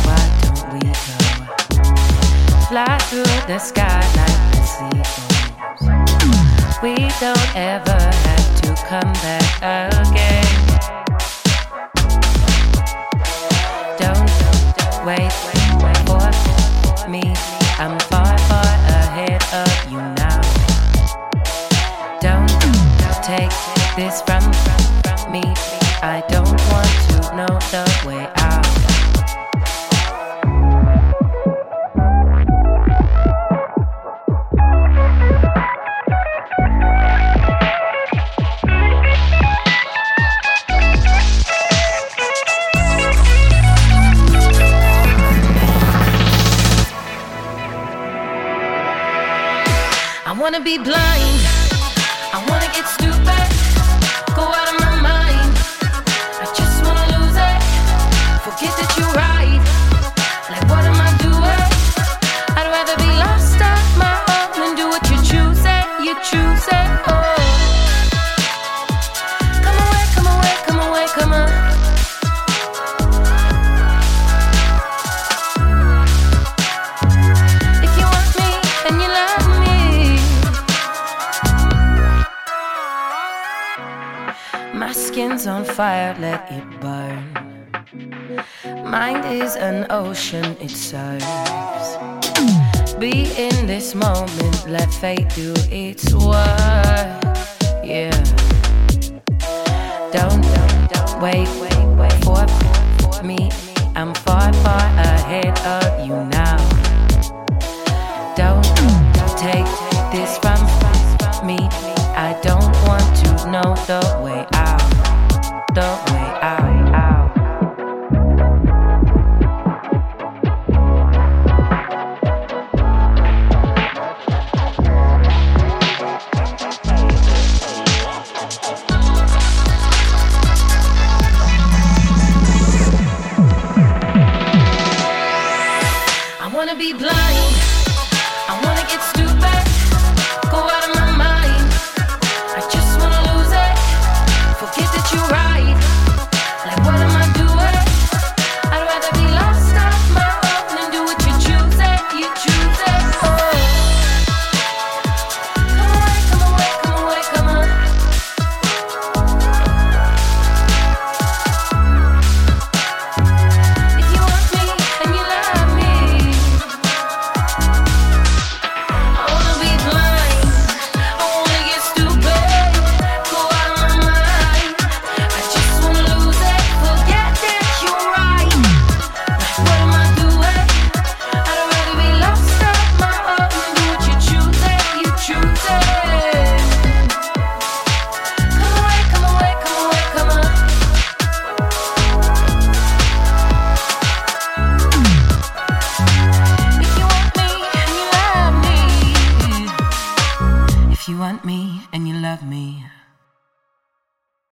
why don't we go fly through the sky like the seagulls? We don't ever have to come back again. Don't wait for me, I'm far, far ahead of you now. Don't take this from me, I don't want to know the way out. I wanna be blind, I wanna get stupid, go out of my mind. I just wanna lose it, forget that you're right. Like what am I doing? I'd rather be lost on my own and do what you choose it, oh. Come away, come away, come away, come on. If you want me and you love me, my skin's on fire, let it burn. Mind is an ocean, it serves. Be in this moment, let fate do its work. Yeah. Don't wait for me, I'm far, far ahead of you now.